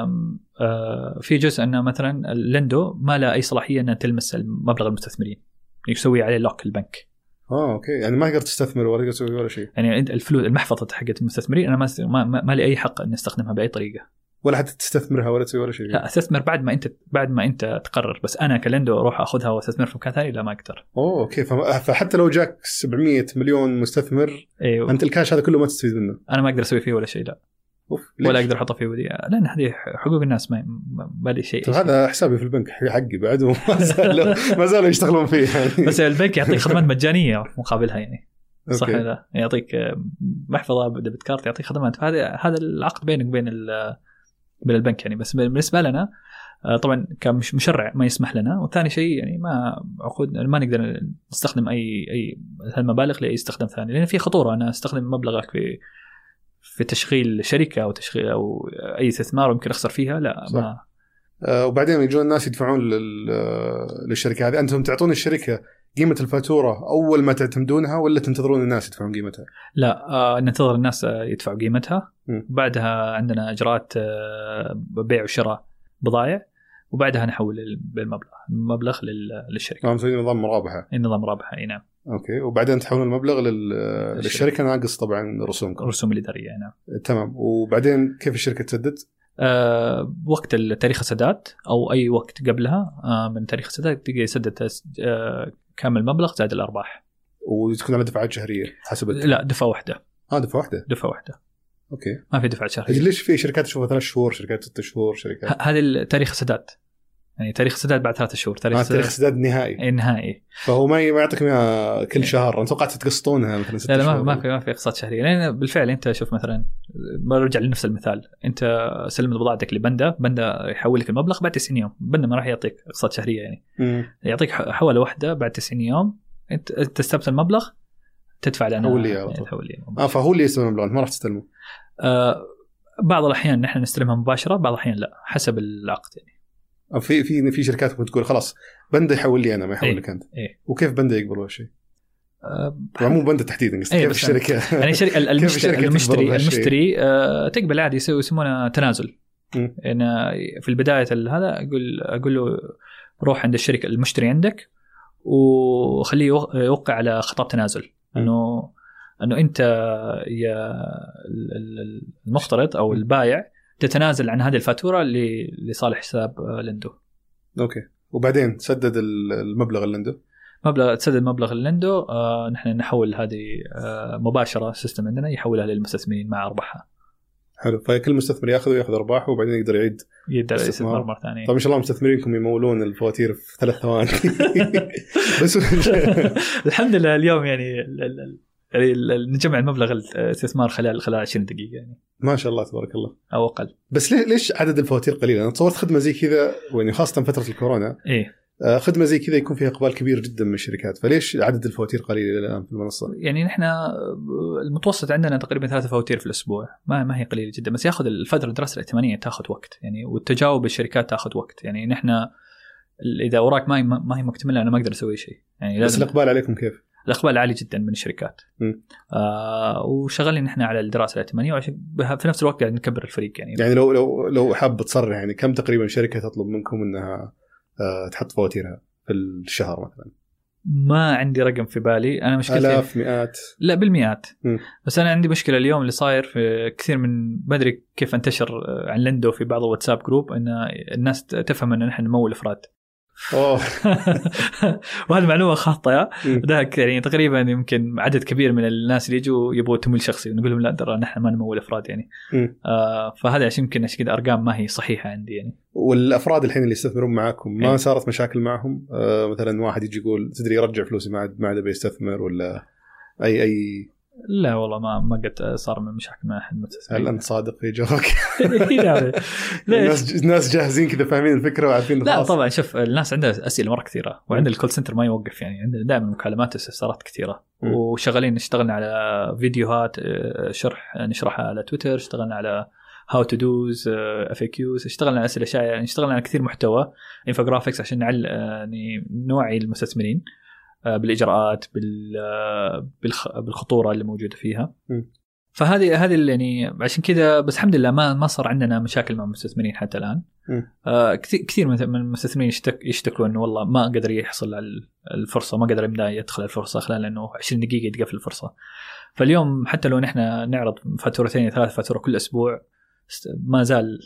[SPEAKER 3] في جزء أنه مثلا اللندو ما له أي صلاحية أن تلمس مبلغ المستثمرين، يسوي عليه لوك البنك.
[SPEAKER 2] اوكي. يعني ما تقدر تستثمر ولا تقدر تسوي ولا شيء.
[SPEAKER 3] يعني الفلوس المحفظة حقت المستثمرين أنا ما لي أي حق أن استخدمها بأي طريقة،
[SPEAKER 2] ولا حتى تستثمرها ولا تسوي ولا شيء.
[SPEAKER 3] لا استثمر بعد ما انت تقرر، بس انا كلندو اروح اخذها واستثمر في مكان ثاني لا ما اقدر.
[SPEAKER 2] اوكي. فحتى لو جاك 700 مليون مستثمر
[SPEAKER 3] أيوه.
[SPEAKER 2] انت الكاش هذا كله ما تستفيد منه.
[SPEAKER 3] انا ما اقدر اسوي فيه ولا شيء. لا ولا اقدر احطه في وديعه، لان هذه حقوق الناس ما لي شيء.
[SPEAKER 2] هذا حسابي في البنك حقي بعد ما زالوا يشتغلون فيه يعني.
[SPEAKER 3] بس البنك يعطيك خدمات مجانيه مقابلها يعني. صح. هذا يعطيك محفظه بديبت كارت، يعطيك خدمات. هذا العقد بينك وبين البنك يعني. بس بالنسبه لنا طبعا كمشرع ما يسمح لنا. وثاني شيء يعني ما نقدر نستخدم اي هالمبالغ لاي استخدام ثاني، لان في خطوره انا استخدم مبلغك في تشغيل شركه او تشغيل او اي استثمار يمكن اخسر فيها. لا صح. ما
[SPEAKER 2] وبعدين يجون الناس يدفعون للشركه هذه. انتم تعطون الشركه قيمة الفاتورة أول ما تعتمدونها ولا تنتظرون الناس يدفعون قيمتها؟
[SPEAKER 3] لا ننتظر الناس يدفعوا قيمتها. بعدها عندنا إجراءات بيع وشراء بضائع، وبعدها نحول المبلغ للشركة.
[SPEAKER 2] مسوين نظام مرابحة.
[SPEAKER 3] النظام مرابحة. نعم.
[SPEAKER 2] أوكي. وبعدين تحولون المبلغ للشركة ناقص طبعا رسومكم.
[SPEAKER 3] الرسوم الإدارية. نعم.
[SPEAKER 2] تمام. وبعدين كيف الشركة تسدد؟
[SPEAKER 3] وقت تاريخ السداد أو أي وقت قبلها من تاريخ السداد تقدر يسدد كامل المبلغ زائد الأرباح.
[SPEAKER 2] وتكون على دفعات شهرية حسب
[SPEAKER 3] لا دفعة واحدة.
[SPEAKER 2] دفعة واحدة. أوكي.
[SPEAKER 3] ما في دفعة شهرية.
[SPEAKER 2] ليش في شركات تشوفها 3 شهور، شركات 6 شهور، شركات
[SPEAKER 3] هذا تاريخ السداد يعني. تاريخ السداد بعد 3 شهور.
[SPEAKER 2] تاريخ السداد نهائي.
[SPEAKER 3] نهائي.
[SPEAKER 2] فهو ما يعطيك كل شهر. أنت توقعت تقسطونها مثلا 6 شهور.
[SPEAKER 3] لا ما في اقساط شهرية. لأن بالفعل أنت شوف مثلا برجع لنفس المثال، أنت سلمت بضاعتك لبندا يحول لك المبلغ بعد 90 يوم. بندا ما راح يعطيك اقساط شهرية يعني. يعطيك حوالة واحدة بعد 90 يوم. أنت تستلم المبلغ تدفع لنا.
[SPEAKER 2] حول لي. فهو اللي يستلم المبلغ ما راح تستلمه.
[SPEAKER 3] بعض الأحيان نحن نستلمها مباشرة، بعض الأحيان لا حسب العقد يعني.
[SPEAKER 2] في شركات تقول خلاص بندا يحول لي أنا ما يحول لك أنت. وكيف بندا يقبل هالشيء؟ مو بندا تحديدا. كيف الشركة يعني
[SPEAKER 3] المشتري تقبل عادي. يسمونه تنازل. أنا في البداية هذا أقول له روح عند الشركة المشتري عندك وخليه يوقع على خطاب تنازل أنه أنت يا المقترض أو البائع تتنازل عن هذه الفاتورة لصالح حساب لندو.
[SPEAKER 2] أوكي. وبعدين تسدد المبلغ اللندو.
[SPEAKER 3] تسدد مبلغ اللندو. نحن نحول هذه مباشرة. سيستم عندنا يحولها للمستثمرين مع أرباحها.
[SPEAKER 2] حلو. فكل مستثمر ياخذ أرباحه وبعدين يقدر يعيد
[SPEAKER 3] الاستثمار مرة ثانية.
[SPEAKER 2] طيب إن شاء الله مستثمرين يمولون الفواتير في 3 ثواني. بس
[SPEAKER 3] الحمد لله اليوم يعني نجمع المبلغ الاستثمار خلال 20 دقيقة يعني.
[SPEAKER 2] ما شاء الله تبارك الله.
[SPEAKER 3] أو أقل.
[SPEAKER 2] بس ليش عدد الفواتير قليل؟ أنا تصورت خدمة زي كذا يعني خاصة فترة الكورونا. خدمة زي كذا يكون فيها إقبال كبير جدا من الشركات. فليش عدد الفواتير قليل الآن في المنصة؟
[SPEAKER 3] يعني نحن المتوسط عندنا تقريبا 3 فواتير في الأسبوع. ما هي قليلة جدا، بس يأخذ الفترة الدراسة الائتمانية تأخذ وقت يعني، والتجاوب الشركات تأخذ وقت يعني. نحن إذا أوراق ما هي مكتملة أنا ما أقدر أسوي شيء يعني.
[SPEAKER 2] بس الإقبال عليكم كيف؟
[SPEAKER 3] الإقبال عالي جدا من الشركات. وشغالين نحن على الدراسة الائتمانية، وعشان في نفس الوقت قاعد نكبر الفريق يعني.
[SPEAKER 2] يعني لو حاب تصرح يعني كم تقريبا شركة تطلب منكم إنها تحط فواتيرها في الشهر مثلا؟
[SPEAKER 3] ما عندي رقم في بالي. أنا مشكلتي
[SPEAKER 2] آلاف مئات.
[SPEAKER 3] لا بالمئات. بس أنا عندي مشكلة اليوم اللي صاير في كثير من بدري كيف انتشر عن لندو في بعض الواتساب جروب إن الناس تفهم إن نحن نمول أفراد. وهذه معلومه خاطئه. ده يعني تقريبا يمكن عدد كبير من الناس اللي يجوا يبغوا تمويل شخصي ونقول لهم لا ترى نحن ما نمول افراد يعني. فهذا عشان يمكن عشان كذا ارقام ما هي صحيحه عندي يعني.
[SPEAKER 2] والافراد الحين اللي يستثمرون معاكم ما صارت مشاكل معهم؟ مثلا واحد يجي يقول تدري يرجع فلوسي ما عاد بيستثمر ولا اي
[SPEAKER 3] لا والله ما قد صار من مشاكل مع احد متسمع.
[SPEAKER 2] هل انت صادق في جوابك؟ الناس جاهزين كذا فاهمين الفكره وعارفين.
[SPEAKER 3] لا طبعا شوف الناس عندها اسئله مره كثيره وعند الكول سنتر ما يوقف يعني. عندنا دائما مكالمات واستفسارات كثيره وشغالين نشتغلنا على فيديوهات شرح نشرحها على تويتر. اشتغلنا على هاو تو دوز FAQs. اشتغلنا على اسئله شائعه يعني. اشتغلنا على كثير محتوى انفوجرافيكس عشان يعني نوعي المستثمرين بالإجراءات بالخطورة اللي موجودة فيها. فهذه اللي يعني عشان كذا بس الحمد لله ما صار عندنا مشاكل مع المستثمرين حتى الآن. كثير من المستثمرين يشتكوا إنه والله ما قدر يحصل على الفرصة، ما قدر يدخل الفرصة خلال إنه 20 دقيقة يتقفل الفرصة. فاليوم حتى لو نحن نعرض فاتورتين 3 فاتورة كل أسبوع ما زال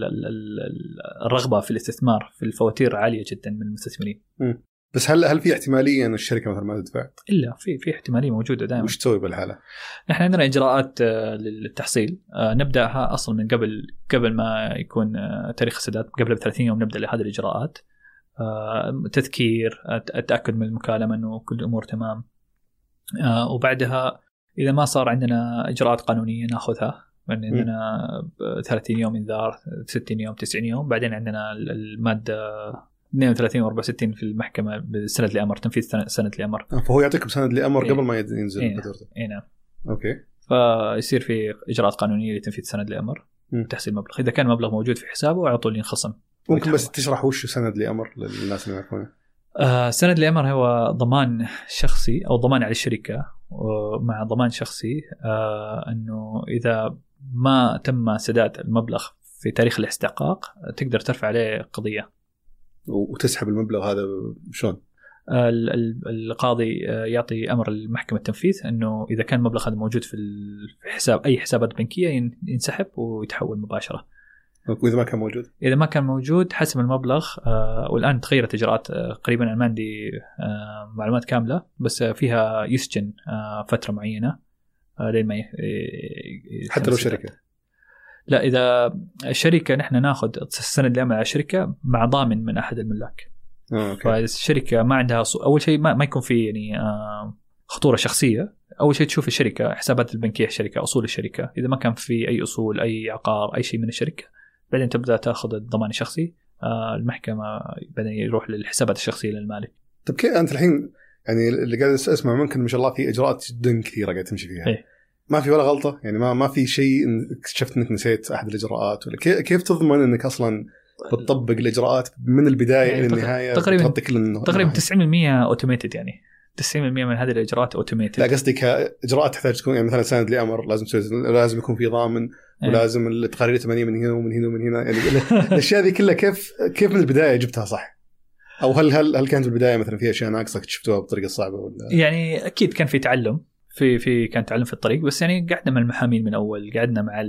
[SPEAKER 3] الرغبة في الاستثمار في الفواتير عالية جدا من المستثمرين.
[SPEAKER 2] بس هل في احتماليه ان الشركه مثلا ما تدفع؟
[SPEAKER 3] الا في احتماليه موجوده دائما.
[SPEAKER 2] وش تسوي بالحاله؟
[SPEAKER 3] نحن عندنا اجراءات للتحصيل نبداها اصلا من قبل ما يكون تاريخ السداد، قبل ب30 يوم نبدا لهذه الاجراءات. تذكير، التاكد من المكالمه انه كل الامور تمام. وبعدها اذا ما صار عندنا اجراءات قانونيه ناخذها. عندنا 30 يوم انذار، 60 يوم، 90 يوم. بعدين عندنا الماده 32 و64 في المحكمة بسند لأمر، تنفيذ سند لأمر.
[SPEAKER 2] فهو يعطيكم سند لأمر قبل ما ينزل فاتورته.
[SPEAKER 3] نعم.
[SPEAKER 2] أوكي.
[SPEAKER 3] فيصير في إجراءات قانونية لتنفيذ سند لأمر وتحصيل مبلغ. إذا كان مبلغ موجود في حسابه على طول ينخصم.
[SPEAKER 2] ممكن بس تشرح وش سند لأمر للناس اللي يعرفونه؟
[SPEAKER 3] سند لأمر هو ضمان شخصي أو ضمان على الشركة مع ضمان شخصي أنه إذا ما تم سداد المبلغ في تاريخ الاستحقاق تقدر ترفع عليه قضية
[SPEAKER 2] وتسحب المبلغ هذا. شلون؟
[SPEAKER 3] القاضي يعطي أمر المحكمة التنفيذ أنه إذا كان المبلغ هذا موجود في حساب أي حسابات بنكية ينسحب ويتحول مباشرة.
[SPEAKER 2] وإذا ما كان موجود؟
[SPEAKER 3] إذا ما كان موجود حسب المبلغ. والآن تغيرت إجراءات قريبا. أنا ما عندي معلومات كاملة بس فيها يسجن فترة معينة لين ما
[SPEAKER 2] حتى لو شركة.
[SPEAKER 3] لا إذا الشركة نحن ناخذ السند لأمر على الشركة مع ضامن من أحد الملاك. فالشركة ما عندها أول شيء ما يكون في يعني خطورة شخصية. أول شيء تشوف الشركة حسابات البنكية الشركة، أصول الشركة. إذا ما كان في أي أصول، أي عقار، أي شيء من الشركة، بعدين تبدأ تأخذ الضمان الشخصي. المحكمة بعدين يروح للحسابات الشخصية للمالك.
[SPEAKER 2] طب كيف أنت الحين يعني اللي قاعد أسمع ممكن ما شاء الله في إجراءات جدا كثيرة قاعد تمشي فيها. ما في ولا غلطة يعني ما في شيء اكتشفت انك نسيت احد الاجراءات ولا كيف تضمن انك اصلا بتطبق الاجراءات من البدايه يعني الى النهايه؟
[SPEAKER 3] تقريبا 90% اوتوميتد يعني 90% من هذه الاجراءات اوتوميتد.
[SPEAKER 2] لا قصدي كاجراءات تحتاج تكون يعني مثلا سند لامر لازم يكون في ضامن ولازم التقارير 8 من هنا ومن هنا ومن هنا يعني الاشياء ذي كلها كيف من البدايه جبتها صح؟ او هل كانت البدايه مثلا في اشياء ناقصه اكتشفتوها بطريقه صعبه ولا؟
[SPEAKER 3] يعني اكيد كان في تعلم في كان تعلم في الطريق. بس يعني قعدنا مع المحامين من أول، قعدنا مع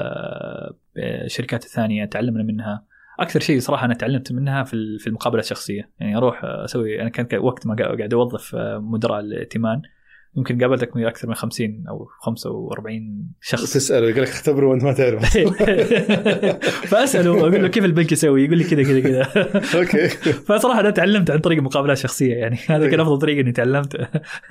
[SPEAKER 3] الشركات الثانية تعلمنا منها. أكثر شيء صراحة أنا تعلمت منها في المقابلة الشخصية. يعني أروح أسوي، أنا كان وقت ما قاعد أوظف مدراء الائتمان يمكن قابلتك من أكثر من 50 أو 45 شخص.
[SPEAKER 2] تسأله يقول لك اختبره وأنت ما تعرف.
[SPEAKER 3] فأسأله وأقول له كيف البنك يسوي، يقول لي كذا.
[SPEAKER 2] أوكي.
[SPEAKER 3] فصراحة أنا تعلمت عن طريق مقابلات شخصية يعني. هذا كان أفضل طريقة إني تعلمت.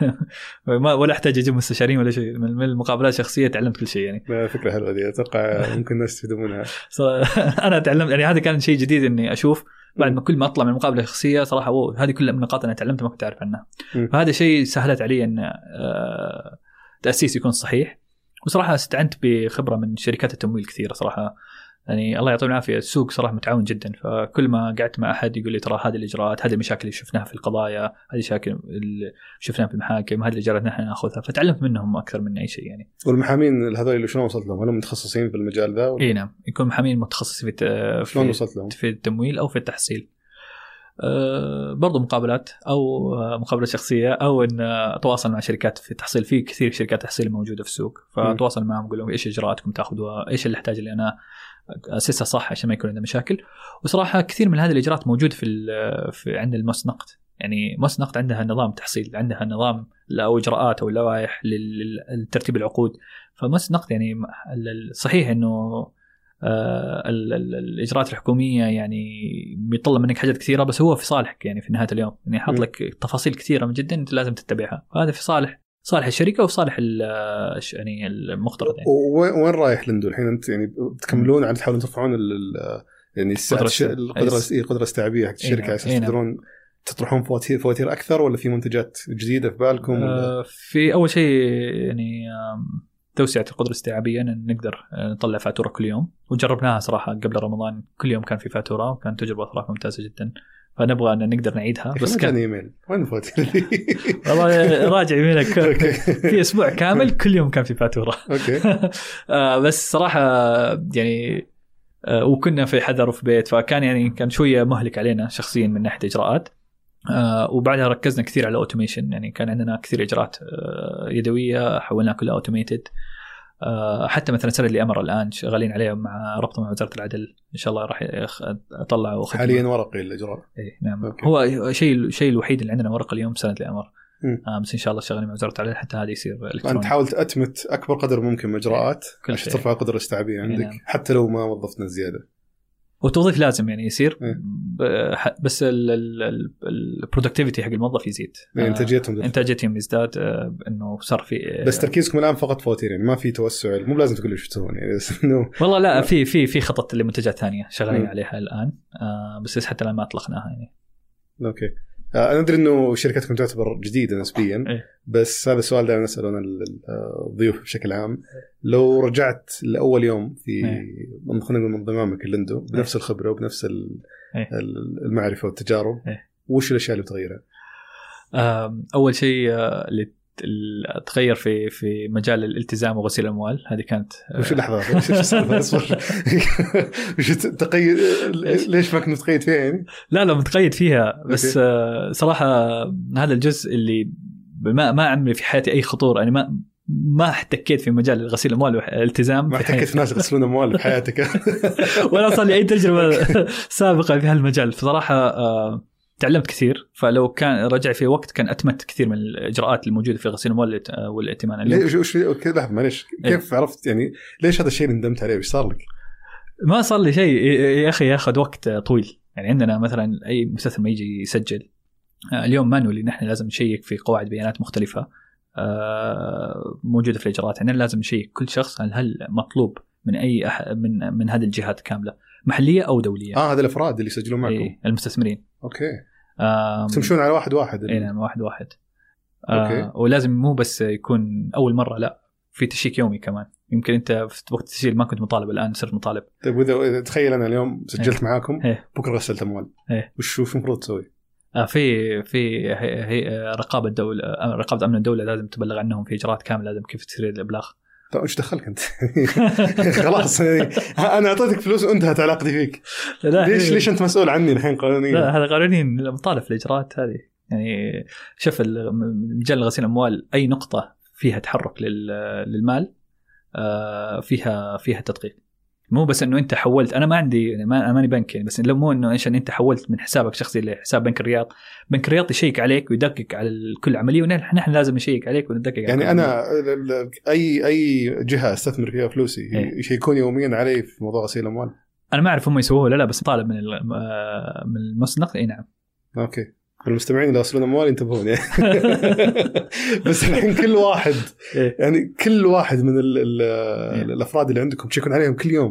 [SPEAKER 3] ولا أحتاج أجيب مستشارين ولا شيء. من المقابلات الشخصية تعلمت كل شيء يعني.
[SPEAKER 2] فكرة حلوة دي، أتوقع ممكن الناس يستفيدوا منها.
[SPEAKER 3] أنا تعلمت يعني هذا كان شيء جديد إني أشوف بعد ما كل ما أطلع من المقابلة الشخصية صراحة هذه كلها من نقاط أنا تعلمت ما كنت أعرف عنها. فهذا شيء سهلت علي أن تأسيس يكون صحيح. وصراحة استعنت بخبرة من شركات التمويل كثيرة صراحة. يعني الله يعطيهم العافية السوق صراحة متعاون جدا. فكل ما قعدت مع أحد يقول لي ترى هذه الإجراءات، هذه المشاكل اللي شفناها في القضايا، هذه المشاكل اللي شفناها في المحاكم، هذه الإجراءات نحن نأخذها. فتعلمت منهم أكثر من أي شيء يعني.
[SPEAKER 2] والمحامين هذول اللي شلون وصلت لهم؟ هل هم متخصصين في المجال ذا؟
[SPEAKER 3] إيه نعم، يكون محامين متخصصين
[SPEAKER 2] شلون وصلت لهم؟
[SPEAKER 3] في التمويل أو في التحصيل. برضو مقابلات او مقابلات شخصيه، او ان اتواصل مع شركات في التحصيل. في كثير شركات تحصيل موجوده في السوق، فاتواصل معهم اقول لهم ايش اجراءاتكم تاخذوها، ايش اللي احتاج اللي انا اسسها صح عشان ما يكون عندنا مشاكل. وصراحه كثير من هذه الاجراءات موجوده في عند المسنقط. يعني مسنقط عندها نظام تحصيل، عندها نظام او اجراءات او لوائح لترتيب العقود. فمسنقط يعني صحيح انه الإجراءات الحكومية يعني بيطلب منك حاجات كثيرة، بس هو في صالحك يعني في نهاية اليوم. يعني حط لك تفاصيل كثيرة من جدا أنت لازم تتبعها، وهذا في صالح الشركة وفي صالح يعني المقترض. يعني
[SPEAKER 2] وين رايح لندو الحين أنت؟ يعني تكملون على تحاولون ترفعون يعني القدرة الاستيعابية حق الشركة على أساس تقدرون تطرحون فواتير أكثر، ولا في منتجات جديدة في بالكم؟
[SPEAKER 3] في أول شيء يعني توسعة القدرة الاستيعابية أن نقدر نطلع فاتورة كل يوم، وجربناها صراحة قبل رمضان كل يوم كان في فاتورة، وكانت تجربة صراحة ممتازة جدا. فنبغى أن نقدر نعيدها. بس كان
[SPEAKER 2] إيميل وين فاتورة؟
[SPEAKER 3] والله راجع إيميلك في أسبوع كامل كل يوم كان في فاتورة. بس صراحة يعني وكنا في حذر وفي بيت، فكان يعني كان شوية مهلك علينا شخصيا من ناحية إجراءات. وبعدها ركزنا كثير على اوتوميشن. يعني كان عندنا كثير اجراءات يدويه حولناها كلها اوتوميتد. حتى مثلا سنة اللي امر الان شغالين عليه مع ربط مع وزاره العدل، ان شاء الله راح اطلع
[SPEAKER 2] حاليا ورقي الاجراء.
[SPEAKER 3] اي نعم. هو الشيء الوحيد اللي عندنا ورقي اليوم سنة اللي امر. بس ان شاء الله شغالين مع وزاره العدل حتى هذا يصير الكتروني.
[SPEAKER 2] انت حاولت اتمت اكبر قدر ممكن من اجراءات عشان ترفع القدره الاستيعابيه عندك. نعم. حتى لو ما وظفتنا زياده، والتوظيف
[SPEAKER 3] لازم يعني يصير. بس البرودكتيفيتي حق الموظف يزيد، انتاجيتهم يزداد. انه صار في
[SPEAKER 2] بس تركيزكم الان فقط فواتير، يعني ما في توسع. مو لازم تقول ايش تسوون يعني، بس انه
[SPEAKER 3] والله لا في خطط لمنتجات ثانيه شغالين عليها الان. بس حتى الان ما اطلقناها يعني.
[SPEAKER 2] اوكي. أنا أدري إنه شركتكم تعتبر جديدة نسبياً. بس هذا السؤال دائما نسألون الضيوف بشكل عام. لو رجعت لأول يوم في من ضمامك اللندو بنفس الخبرة وبنفس المعرفة والتجارب، وش الأشياء اللي بتغيرها؟
[SPEAKER 3] أول شيء اللي تغير في مجال الالتزام وغسيل الأموال. هذه كانت
[SPEAKER 2] وش اللحظة وش السالفة؟ وش تقيد؟ ليش ما كنت متقيد فيها يعني؟
[SPEAKER 3] لا متقيد فيها، بس صراحة هذا الجزء اللي ما عمري في حياتي أي خطور. يعني ما احتكيت في مجال غسيل الأموال والالتزام.
[SPEAKER 2] ما احتكيت في ناس يغسلون أموال في حياتك؟
[SPEAKER 3] ولا صار لي أي تجربة سابقة في هالمجال. فصراحة تعلمت كثير. فلو كان رجع في وقت كان أتمت كثير من الإجراءات الموجودة في غسيل الأموال والائتمان.
[SPEAKER 2] ليش كذا؟ معليش، كيف عرفت يعني ليش هذا الشيء ندمت عليه؟ وش صار لك؟
[SPEAKER 3] ما صار لي شيء يا أخي، ياخذ وقت طويل. يعني عندنا مثلا أي مستثمر يجي يسجل اليوم مانولي، نحن لازم نشيك في قواعد بيانات مختلفة موجودة في الإجراءات. يعني لازم نشيك كل شخص هل مطلوب من أي من هذه الجهات كاملة، محلية أو دولية.
[SPEAKER 2] هذا الأفراد اللي يسجلون معكم،
[SPEAKER 3] المستثمرين.
[SPEAKER 2] أوكي. تمشون على واحد.
[SPEAKER 3] نعم، واحد. ولازم مو بس يكون أول مرة، لا، في تشيك يومي كمان. يمكن أنت في وقت التسجيل ما كنت مطالب، الآن صرت مطالب.
[SPEAKER 2] طيب وإذا تخيل أنا اليوم سجلت معاكم، بكرة غسلت أموال، وش المفروض تسوي؟
[SPEAKER 3] في رقابة الدولة، رقابة أمن الدولة لازم تبلغ عنهم في إجراءات كاملة. لازم كيف تصير الإبلاغ.
[SPEAKER 2] طيب ايش دخلك انت؟ خلاص يعني انا اعطيتك فلوس وانتهت علاقتي فيك. ليش انت مسؤول عني الحين قانونيا؟
[SPEAKER 3] لا، هذا قانونيا مطالب في الاجراءات هذه. يعني شوف مجال غسيل الاموال اي نقطه فيها تحرك للمال فيها تدقيق. مو بس انه انت حولت، انا ما عندي يعني ماني بنك يعني، بس لو مو انه عشان انت حولت من حسابك الشخصي لحساب بنك الرياض يشيك عليك ويدقق على كل عمليه، ونحن لازم نشيك عليك وندقق
[SPEAKER 2] يعني انا اي جهه استثمر فيها فلوسي يشيكون يوميا علي في موضوع غسيل الاموال.
[SPEAKER 3] انا ما اعرف هم يسووه ولا لا، بس طالب من المصنع. اي نعم.
[SPEAKER 2] اوكي. المستمعين اللي يغسلون اموال ينتبهون يعني. بس الحين كل واحد يعني كل واحد من الافراد اللي عندكم تشيكون عليهم كل يوم؟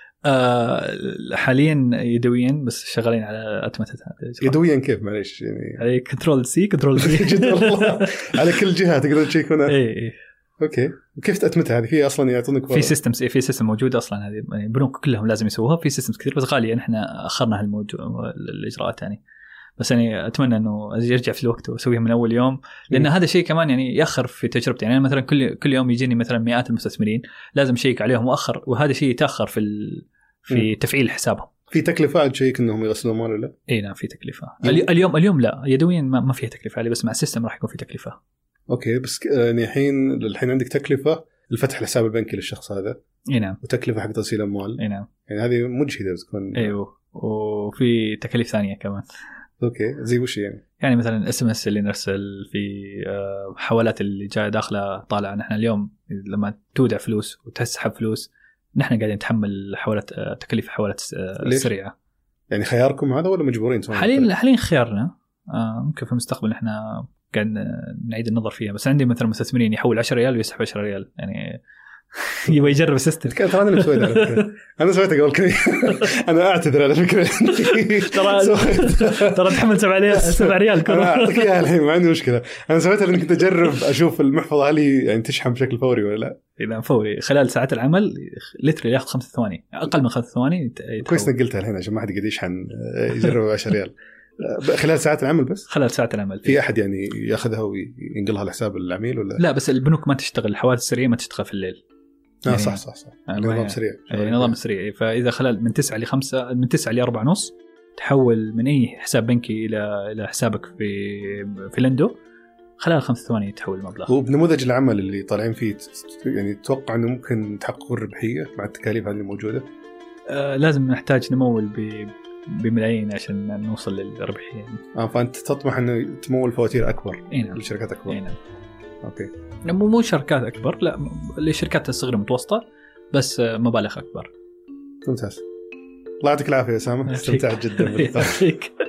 [SPEAKER 3] حاليا يدويا، بس شغالين على اتمتتها.
[SPEAKER 2] يدويا كيف؟ معليش يعني
[SPEAKER 3] على كنترول سي
[SPEAKER 2] على كل جهه تقدر تشيكونها.
[SPEAKER 3] اي
[SPEAKER 2] اوكي. وكيف تأتمتها هذه؟ في اصلا يعطونك
[SPEAKER 3] في سيستمز، في سيستم موجود اصلا. هذه يعني بنوك كلهم لازم يسووها. في سيستمز كثير بس غاليه، احنا اخرنا الاجراءات يعني. بس يعني اتمنى انه يرجع في الوقت واسويها من اول يوم، لان هذا شيء كمان يعني ياخر في تجربتي. يعني أنا مثلا كل يوم يجيني مثلا مئات المستثمرين، لازم شيك عليهم واخر، وهذا شيء يتاخر في تفعيل حسابهم.
[SPEAKER 2] في تكلفه عاد شيء انهم يغسلون مال ولا؟
[SPEAKER 3] اي نعم في تكلفه. اليوم لا يدويا ما فيها تكلفه عليه، بس مع السيستم راح يكون في تكلفه.
[SPEAKER 2] اوكي بس يعني الحين عندك تكلفه الفتح الحساب البنكي للشخص هذا.
[SPEAKER 3] اي نعم.
[SPEAKER 2] وتكلفه حق توصيل اموال.
[SPEAKER 3] اي نعم.
[SPEAKER 2] يعني هذه مجهده تكون.
[SPEAKER 3] ايوه وفي تكاليف ثانيه كمان.
[SPEAKER 2] اوكي زي وش يعني؟
[SPEAKER 3] يعني مثلا اس ام اس اللي نرسل، في حوالات اللي جايه داخله طالعه. نحن اليوم لما تودع فلوس وتسحب فلوس نحن قاعدين نتحمل تكاليف الحوالات السريعه.
[SPEAKER 2] يعني خياركم هذا ولا مجبورين؟
[SPEAKER 3] حاليا خيارنا. ممكن في المستقبل نحن قاعد نعيد النظر فيها. بس عندي مثلا مستثمرين يحول 10 ريال ويسحب 10 ريال يعني يبغى يجرب السيستم.
[SPEAKER 2] ترى انا سويت على فكره، انا سويته قبل كذا. انا اعتذر على فكره.
[SPEAKER 3] ترى تحمل 7 ريال
[SPEAKER 2] انا اعطيك اياها الحين ما عندي مشكله. انا سويتها لاني كنت اجرب اشوف المحفظه هل يعني تشحن بشكل فوري ولا لا.
[SPEAKER 3] اذا فوري خلال ساعات العمل لتر ياخذ 5 ثواني، اقل من 5 ثواني.
[SPEAKER 2] كويس نقلتها الحين عشان ما حد قاعد يشحن يجرب 10 ريال خلال ساعات العمل. بس خلال
[SPEAKER 3] ساعات العمل
[SPEAKER 2] في احد يعني ياخذها وينقلها لحساب العميل ولا
[SPEAKER 3] لا؟ بس البنوك ما تشتغل، الحوالات السريعه ما تشتغل في الليل.
[SPEAKER 2] يعني صح نظام سريع.
[SPEAKER 3] نظام سريع. فاذا خلال من 9 ل 5 من 9 ل 4 ونص تحول من اي حساب بنكي الى حسابك في لندو، خلال 5 ثواني تحول المبلغ.
[SPEAKER 2] وبنموذج العمل اللي طالعين فيه يعني تتوقع انه ممكن تحققوا الربحيه مع التكاليف هذه الموجوده؟
[SPEAKER 3] لازم نحتاج نمول بملايين عشان نوصل للربحيه يعني.
[SPEAKER 2] فانت تطمح انه تمول فواتير اكبر لشركات اكبر.
[SPEAKER 3] نعم.
[SPEAKER 2] اوكي
[SPEAKER 3] مو شركات اكبر، لا لشركات الصغيره المتوسطه بس مبالغ اكبر.
[SPEAKER 2] ممتاز. الله يعطيك العافيه يا اسامه، استمتعت جدا باللقاء.